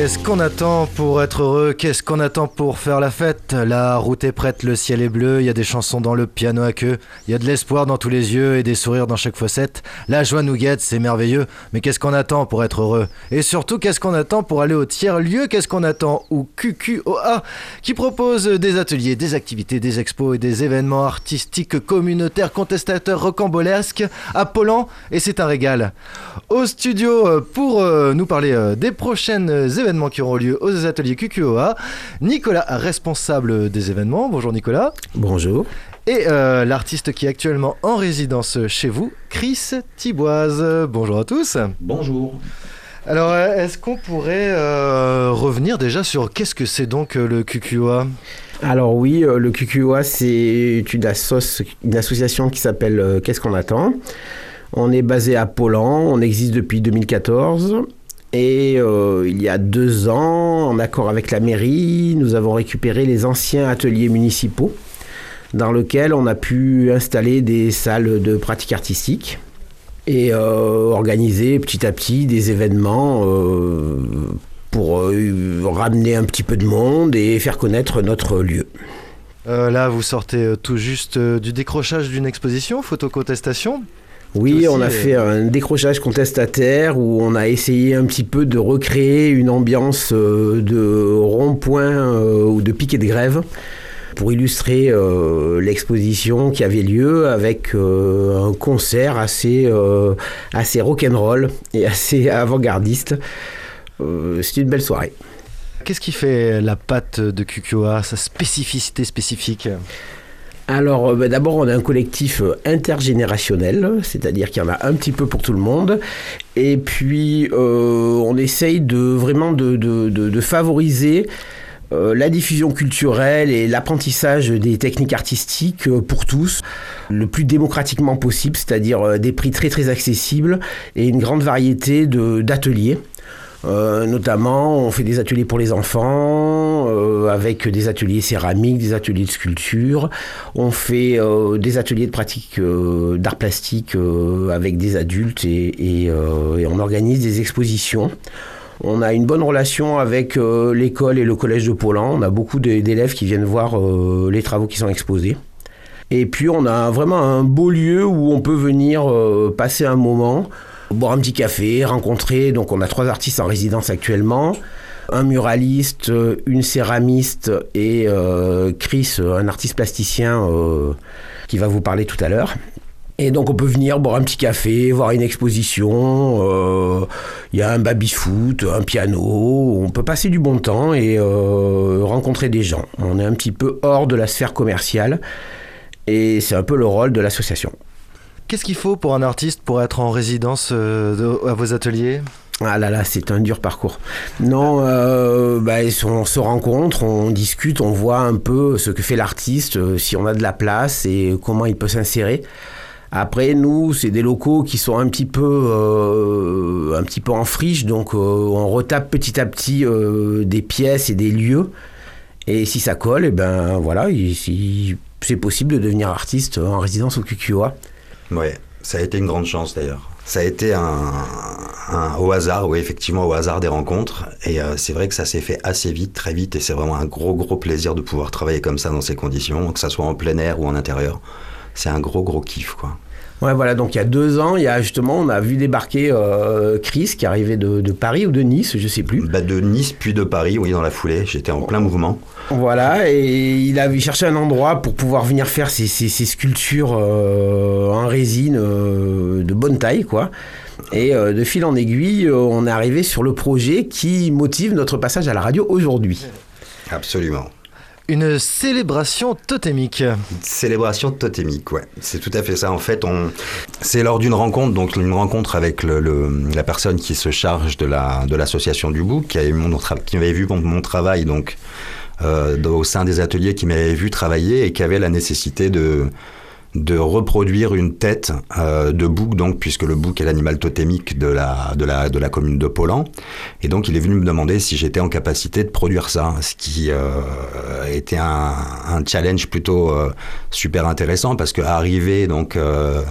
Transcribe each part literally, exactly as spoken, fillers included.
Qu'est-ce qu'on attend pour être heureux? Qu'est-ce qu'on attend pour faire la fête? La route est prête, le ciel est bleu, il y a des chansons dans le piano à queue, il y a de l'espoir dans tous les yeux et des sourires dans chaque fossette. La joie nous guette, c'est merveilleux, mais qu'est-ce qu'on attend pour être heureux? Et surtout, qu'est-ce qu'on attend pour aller au tiers-lieu? Qu'est-ce qu'on attend au Q Q O A, qui propose des ateliers, des activités, des expos et des événements artistiques communautaires, contestateurs, rocambolesques, appellants, et c'est un régal. Au studio, pour euh, nous parler euh, des prochaines événements qui auront lieu aux ateliers Q Q O A, Nicolas, responsable des événements. Bonjour Nicolas. Bonjour. Et euh, l'artiste qui est actuellement en résidence chez vous, Chris Thiboise. Bonjour à tous. Bonjour. Alors, est-ce qu'on pourrait euh, revenir déjà sur qu'est-ce que c'est donc le Q Q O A ? Alors oui, le Q Q O A, c'est une, assoce, une association qui s'appelle euh, Qu'est-ce qu'on attend ? On est basé à Paulan, on existe depuis deux mille quatorze. Et euh, il y a deux ans, en accord avec la mairie, nous avons récupéré les anciens ateliers municipaux dans lesquels on a pu installer des salles de pratique artistique et euh, organiser petit à petit des événements euh, pour euh, ramener un petit peu de monde et faire connaître notre lieu. Euh, là, vous sortez tout juste du décrochage d'une exposition, photocontestation. Oui, on a euh... fait un décrochage contestataire où on a essayé un petit peu de recréer une ambiance de rond-point euh, ou de piquet de grève pour illustrer euh, l'exposition qui avait lieu avec euh, un concert assez, euh, assez rock'n'roll et assez avant-gardiste. Euh, c'était une belle soirée. Qu'est-ce qui fait la patte de Q Q O A, sa spécificité spécifique ? Alors, bah d'abord, on a un collectif intergénérationnel, c'est-à-dire qu'il y en a un petit peu pour tout le monde. Et puis, euh, on essaye de, vraiment de, de, de, de favoriser euh, la diffusion culturelle et l'apprentissage des techniques artistiques pour tous, le plus démocratiquement possible, c'est-à-dire des prix très très accessibles et une grande variété de, d'ateliers. Euh, notamment, on fait des ateliers pour les enfants, euh, avec des ateliers céramiques, des ateliers de sculpture. On fait euh, des ateliers de pratique euh, d'art plastique euh, avec des adultes et, et, euh, et on organise des expositions. On a une bonne relation avec euh, l'école et le collège de Paulan. On a beaucoup d'élèves qui viennent voir euh, les travaux qui sont exposés. Et puis, on a vraiment un beau lieu où on peut venir euh, passer un moment, boire un petit café, rencontrer. Donc, on a trois artistes en résidence actuellement. Un muraliste, une céramiste et euh, Chris, un artiste plasticien euh, qui va vous parler tout à l'heure. Et donc, on peut venir boire un petit café, voir une exposition. Il euh, y a un baby-foot, un piano. On peut passer du bon temps et euh, rencontrer des gens. On est un petit peu hors de la sphère commerciale et c'est un peu le rôle de l'association. Qu'est-ce qu'il faut pour un artiste pour être en résidence euh, de, à vos ateliers ? Ah là là, c'est un dur parcours. Non, euh, bah, on se rencontre, on discute, on voit un peu ce que fait l'artiste, euh, si on a de la place et comment il peut s'insérer. Après, nous, c'est des locaux qui sont un petit peu, euh, un petit peu en friche, donc euh, on retape petit à petit euh, des pièces et des lieux. Et si ça colle, et ben voilà, il, il, c'est possible de devenir artiste en résidence au Q Q O A. Oui, ça a été une grande chance d'ailleurs. Ça a été un, un, au hasard, oui, effectivement, au hasard des rencontres. Et euh, c'est vrai que ça s'est fait assez vite, très vite. Et c'est vraiment un gros, gros plaisir de pouvoir travailler comme ça dans ces conditions, que ça soit en plein air ou en intérieur. C'est un gros, gros kiff, quoi. Ouais, voilà, donc il y a deux ans, il y a justement, on a vu débarquer euh, Chris qui arrivait de, de Paris ou de Nice, je sais plus. Bah de Nice puis de Paris, oui, dans la foulée. J'étais en plein mouvement. Voilà, et il avait cherché un endroit pour pouvoir venir faire ses, ses, ses sculptures euh, en résine euh, de bonne taille, quoi. Et euh, de fil en aiguille, euh, on est arrivé sur le projet qui motive notre passage à la radio aujourd'hui. Absolument. Une célébration totémique. Une célébration totémique, ouais. C'est tout à fait ça. En fait, on... c'est lors d'une rencontre, donc une rencontre avec le, le, la personne qui se charge de, la, de l'association du Bouc, qui avait, mon, qui avait vu mon, mon travail donc, euh, au sein des ateliers, qui m'avait vu travailler et qui avait la nécessité de... de reproduire une tête euh, de bouc, donc, puisque le bouc est l'animal totémique de la, de, la, de la commune de Paulan. Et donc, il est venu me demander si j'étais en capacité de produire ça, ce qui euh, était un, un challenge plutôt euh, super intéressant, parce qu'arriver donc, euh,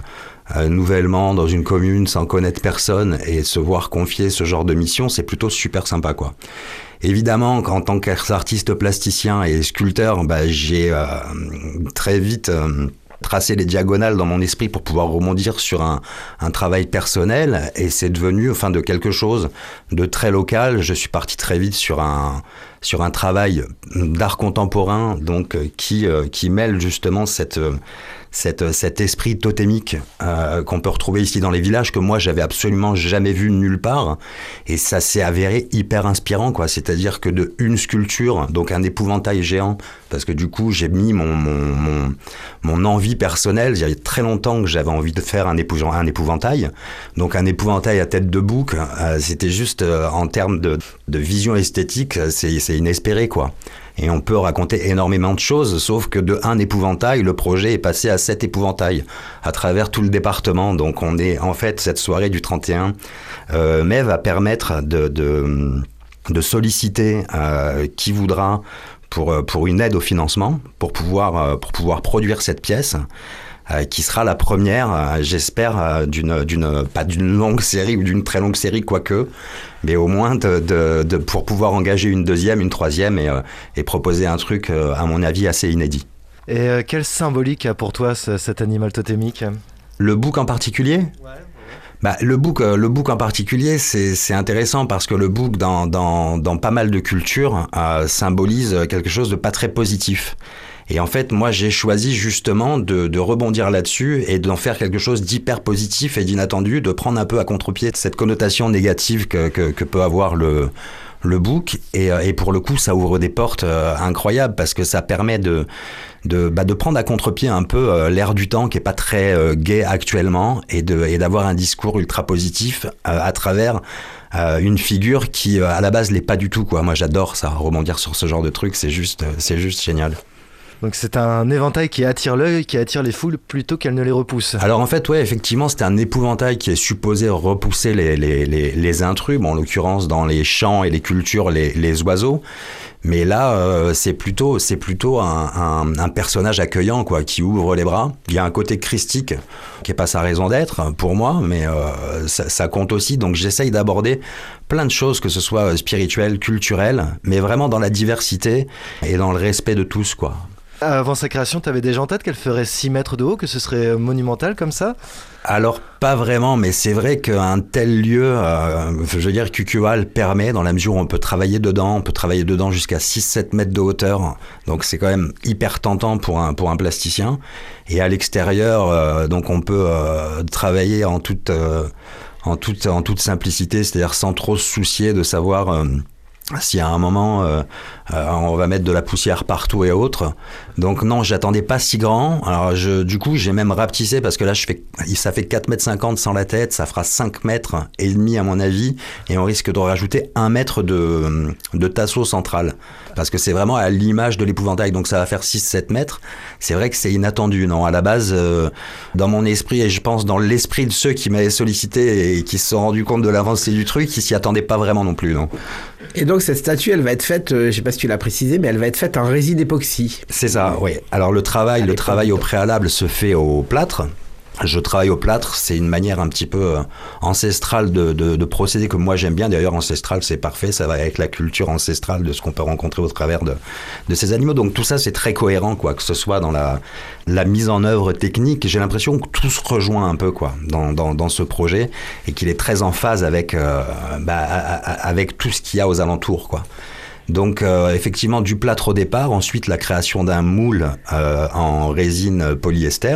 euh, nouvellement dans une commune sans connaître personne et se voir confier ce genre de mission, c'est plutôt super sympa, quoi. Évidemment, en tant qu'artiste plasticien et sculpteur, bah, j'ai euh, très vite euh, tracé les diagonales dans mon esprit pour pouvoir rebondir sur un, un travail personnel, et c'est devenu, enfin, de quelque chose de très local. Je suis parti très vite sur un sur un travail d'art contemporain, donc euh, qui euh, qui mêle justement cette euh, Cette, cet esprit totémique euh, qu'on peut retrouver ici dans les villages, que moi j'avais absolument jamais vu nulle part, et ça s'est avéré hyper inspirant, quoi. C'est-à-dire que de une sculpture, donc un épouvantail géant, parce que du coup j'ai mis mon, mon, mon, mon envie personnelle, il y avait très longtemps que j'avais envie de faire un, épouvan- un épouvantail, donc un épouvantail à tête de bouc, euh, c'était juste euh, en termes de, de vision esthétique, c'est, c'est inespéré, quoi. Et on peut raconter énormément de choses, sauf que de un épouvantail, le projet est passé à sept épouvantails à travers tout le département. Donc on est, en fait, cette soirée du trente et un euh, mai va permettre de, de, de solliciter euh, qui voudra pour, pour une aide au financement, pour pouvoir, pour pouvoir produire cette pièce. Euh, qui sera la première, euh, j'espère, euh, d'une, d'une, pas d'une longue série ou d'une très longue série, quoique, mais au moins de, de, de, pour pouvoir engager une deuxième, une troisième et, euh, et proposer un truc, euh, à mon avis, assez inédit. Et euh, quelle symbolique a pour toi ce, cet animal totémique ? Le bouc en particulier ? Ouais. Bah, le bouc, euh, le bouc en particulier, c'est, c'est intéressant parce que le bouc, dans, dans, dans pas mal de cultures, euh, symbolise quelque chose de pas très positif. Et en fait, moi, j'ai choisi justement de, de rebondir là-dessus et d'en faire quelque chose d'hyper positif et d'inattendu, de prendre un peu à contre-pied cette connotation négative que, que, que peut avoir le, le bouc. Et, et pour le coup, ça ouvre des portes euh, incroyables parce que ça permet de, de, bah, de prendre à contre-pied un peu euh, l'air du temps qui est pas très euh, gai actuellement et, de, et d'avoir un discours ultra positif euh, à travers euh, une figure qui, euh, à la base, l'est pas du tout, quoi. Moi, j'adore ça, rebondir sur ce genre de truc, c'est juste, c'est juste génial. Donc c'est un éventail qui attire l'œil, qui attire les foules plutôt qu'elle ne les repousse. Alors en fait, ouais, effectivement, c'est un épouvantail qui est supposé repousser les, les, les, les intrus, bon, en l'occurrence dans les champs et les cultures, les, les oiseaux. Mais là, euh, c'est plutôt, c'est plutôt un, un, un personnage accueillant, quoi, qui ouvre les bras. Il y a un côté christique qui est pas sa raison d'être pour moi, mais euh, ça, ça compte aussi. Donc j'essaye d'aborder plein de choses, que ce soit spirituelles, culturelles, mais vraiment dans la diversité et dans le respect de tous, quoi. Avant sa création, tu avais déjà en tête qu'elle ferait six mètres de haut, que ce serait monumental comme ça ? Alors, pas vraiment, mais c'est vrai qu'un tel lieu, euh, je veux dire, Q Q A le permet, dans la mesure où on peut travailler dedans, on peut travailler dedans jusqu'à six sept mètres de hauteur, donc c'est quand même hyper tentant pour un, pour un plasticien. Et à l'extérieur, euh, donc on peut euh, travailler en toute, euh, en, toute, en toute simplicité, c'est-à-dire sans trop se soucier de savoir... Euh, si à un moment euh, euh, on va mettre de la poussière partout et autres. Donc non, j'attendais pas si grand. Alors je, du coup, j'ai même rapetissé parce que là, je fais, ça fait quatre mètres cinquante sans la tête, ça fera cinq mètres et demi à mon avis, et on risque de rajouter un mètre de, de tasseau central. Parce que c'est vraiment à l'image de l'épouvantail, donc ça va faire six sept mètres. C'est vrai que c'est inattendu, non ? À la base, euh, dans mon esprit, et je pense dans l'esprit de ceux qui m'avaient sollicité et qui se sont rendus compte de l'avancée du truc, ils s'y attendaient pas vraiment non plus, non ? Et donc cette statue, elle va être faite, euh, je sais pas si tu l'as précisé, mais elle va être faite en résine époxy. C'est ça, oui. Alors le travail, le travail au préalable se fait au plâtre. Je travaille au plâtre, c'est une manière un petit peu ancestrale de, de, de procéder que moi j'aime bien. D'ailleurs, ancestral, c'est parfait, ça va avec la culture ancestrale de ce qu'on peut rencontrer au travers de, de ces animaux. Donc tout ça, c'est très cohérent, quoi, que ce soit dans la, la mise en œuvre technique. J'ai l'impression que tout se rejoint un peu, quoi, dans, dans, dans ce projet, et qu'il est très en phase avec, euh, bah, avec tout ce qu'il y a aux alentours, quoi. Donc euh, effectivement du plâtre au départ, ensuite la création d'un moule euh, en résine polyester,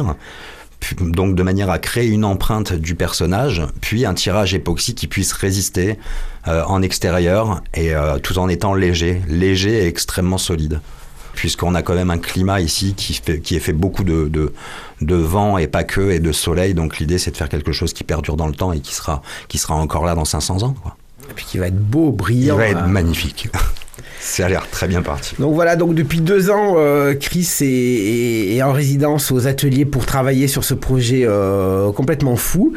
donc de manière à créer une empreinte du personnage, puis un tirage époxy qui puisse résister euh, en extérieur et euh, tout en étant léger, léger et extrêmement solide. Puisqu'on a quand même un climat ici qui, fait, qui est fait beaucoup de, de, de vent et pas que, et de soleil, donc l'idée c'est de faire quelque chose qui perdure dans le temps et qui sera, qui sera encore là dans cinq cents ans, quoi. Et puis qui va être beau, brillant. Il va être hein. magnifique. Ça a l'air très bien parti. Donc voilà, donc depuis deux ans, euh, Chris est, est, est en résidence aux ateliers pour travailler sur ce projet euh, complètement fou.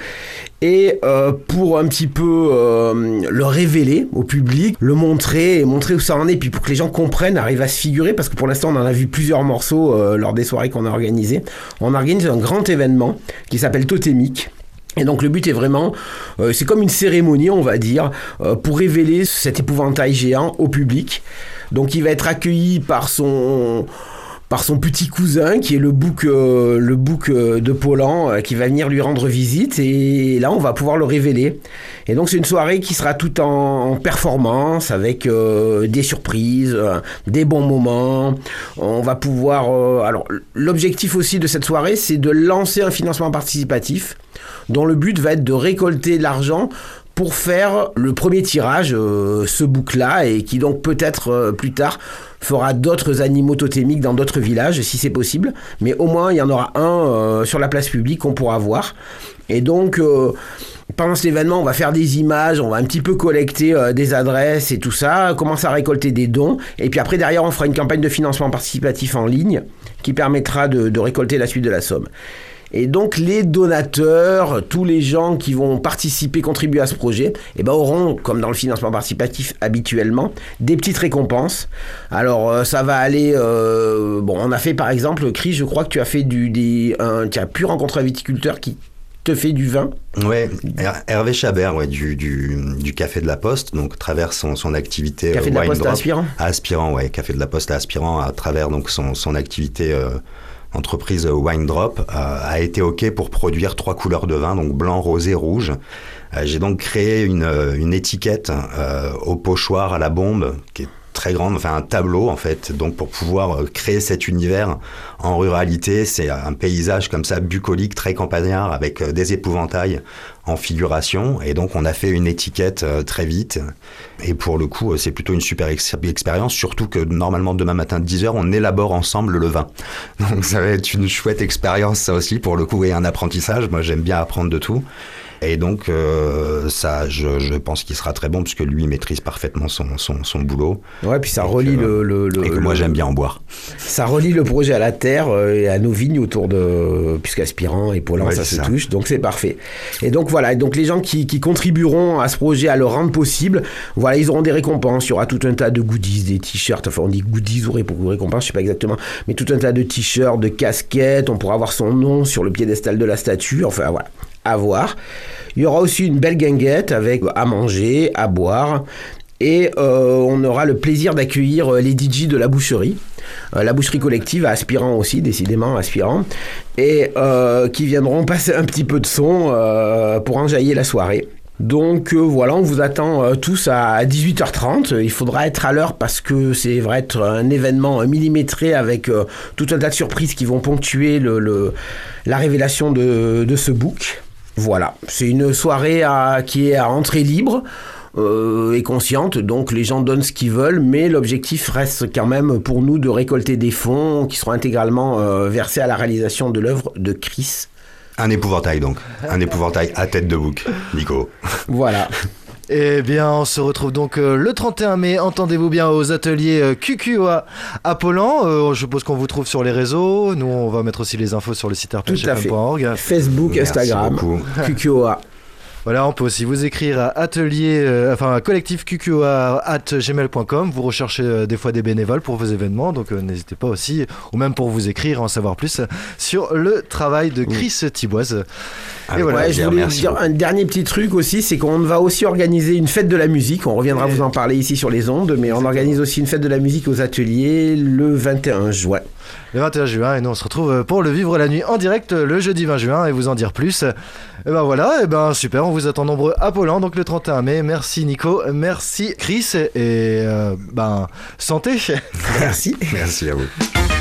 Et euh, pour un petit peu euh, le révéler au public, le montrer et montrer où ça en est, puis pour que les gens comprennent, arrivent à se figurer, parce que pour l'instant on en a vu plusieurs morceaux euh, lors des soirées qu'on a organisées. On organise un grand événement qui s'appelle Totémique. Et donc le but est vraiment, euh, c'est comme une cérémonie on va dire, euh, pour révéler cet épouvantail géant au public. Donc il va être accueilli par son... par son petit cousin qui est le bouc, euh, le bouc euh, de Paulan euh, qui va venir lui rendre visite et là on va pouvoir le révéler. Et donc c'est une soirée qui sera toute en, en performance avec euh, des surprises, euh, des bons moments. On va pouvoir... Euh, alors l'objectif aussi de cette soirée c'est de lancer un financement participatif dont le but va être de récolter de l'argent pour faire le premier tirage, euh, ce bouc-là, et qui donc peut-être euh, plus tard fera d'autres animaux totémiques dans d'autres villages, si c'est possible. Mais au moins, il y en aura un euh, sur la place publique qu'on pourra voir. Et donc, euh, pendant cet événement, on va faire des images, on va un petit peu collecter euh, des adresses et tout ça, commencer à récolter des dons. Et puis après, derrière, on fera une campagne de financement participatif en ligne qui permettra de, de récolter la suite de la somme. Et donc les donateurs, tous les gens qui vont participer, contribuer à ce projet, eh ben, auront, comme dans le financement participatif habituellement, des petites récompenses. Alors euh, ça va aller... Euh, bon, on a fait par exemple, Chris, je crois que tu as fait du... Des, un, tu as pu rencontrer un viticulteur qui te fait du vin. Ouais, Hervé Chabert, ouais, du, du, du Café de la Poste, donc à travers son, son activité... Café euh, de la Wine Poste Drop, à Aspirant à Aspirant, ouais, Café de la Poste à Aspirant, à travers donc son, son activité... Euh, entreprise Wine Drop, euh, a été OK pour produire trois couleurs de vin, donc blanc, rosé, rouge. Euh, j'ai donc créé une, une étiquette euh, au pochoir, à la bombe, qui est très grande, enfin un tableau en fait, donc pour pouvoir créer cet univers en ruralité. C'est un paysage comme ça bucolique, très campagnard, avec des épouvantails en figuration, et donc on a fait une étiquette euh, très vite, et pour le coup c'est plutôt une super ex- expérience, surtout que normalement demain matin dix heures on élabore ensemble le vin, donc ça va être une chouette expérience ça aussi pour le coup, et un apprentissage. Moi j'aime bien apprendre de tout. Et donc, euh, ça, je, je pense qu'il sera très bon, puisque lui maîtrise parfaitement son, son, son boulot. Ouais, puis ça relie que, le, le, le... Et que le, moi, j'aime bien en boire. Ça relie le projet à la terre euh, et à nos vignes autour de... Puisqu'Aspirant et Paulan, ouais, ça se ça. touche, donc c'est parfait. Et donc, voilà, et donc les gens qui, qui contribueront à ce projet, à le rendre possible, voilà, ils auront des récompenses. Il y aura tout un tas de goodies, des t-shirts, enfin, on dit goodies ou récompenses, je sais pas exactement, mais tout un tas de t-shirts, de casquettes, on pourra avoir son nom sur le piédestal de la statue, enfin, voilà. À voir. Il y aura aussi une belle guinguette avec à manger, à boire, et euh, on aura le plaisir d'accueillir les D J de la boucherie, euh, la boucherie collective à Aspirant aussi, décidément Aspirant, et euh, qui viendront passer un petit peu de son euh, pour enjailler la soirée. Donc euh, voilà, on vous attend euh, tous à dix-huit heures trente. Il faudra être à l'heure parce que c'est va être un événement millimétré avec euh, tout un tas de surprises qui vont ponctuer le, le, la révélation de, de ce book. Voilà, c'est une soirée à, qui est à entrée libre euh, et consciente, donc les gens donnent ce qu'ils veulent, mais l'objectif reste quand même pour nous de récolter des fonds qui seront intégralement euh, versés à la réalisation de l'œuvre de Chris. Un épouvantail donc, un épouvantail à tête de bouc, Nico. Voilà. Eh bien, on se retrouve donc euh, le trente et un mai, entendez-vous bien, aux ateliers euh, Q Q O A à Paulan. Euh, je suppose qu'on vous trouve sur les réseaux. Nous, on va mettre aussi les infos sur le site r p h f m point org. Facebook, merci Instagram, beaucoup. Q Q O A. Voilà, on peut aussi vous écrire à atelier, euh, enfin à collectif Q Q O A arobase gmail point com. Vous recherchez euh, des fois des bénévoles pour vos événements, donc euh, n'hésitez pas aussi, ou même pour vous écrire, en savoir plus sur le travail de Chris oui. Thiboise. Ah, et voilà, ouais, je voulais vous dire un dernier petit truc aussi, c'est qu'on va aussi organiser une fête de la musique. On reviendra et... vous en parler ici sur les ondes, mais on organise aussi une fête de la musique aux ateliers le vingt et un juin. Le vingt et un juin, et nous on se retrouve pour le Vivre la Nuit en direct le jeudi vingt juin, et vous en dire plus. Et ben voilà, et ben super, on vous attend nombreux à Paulan, donc le trente et un mai. Merci Nico, merci Chris, et euh, ben santé. Merci. Merci à vous.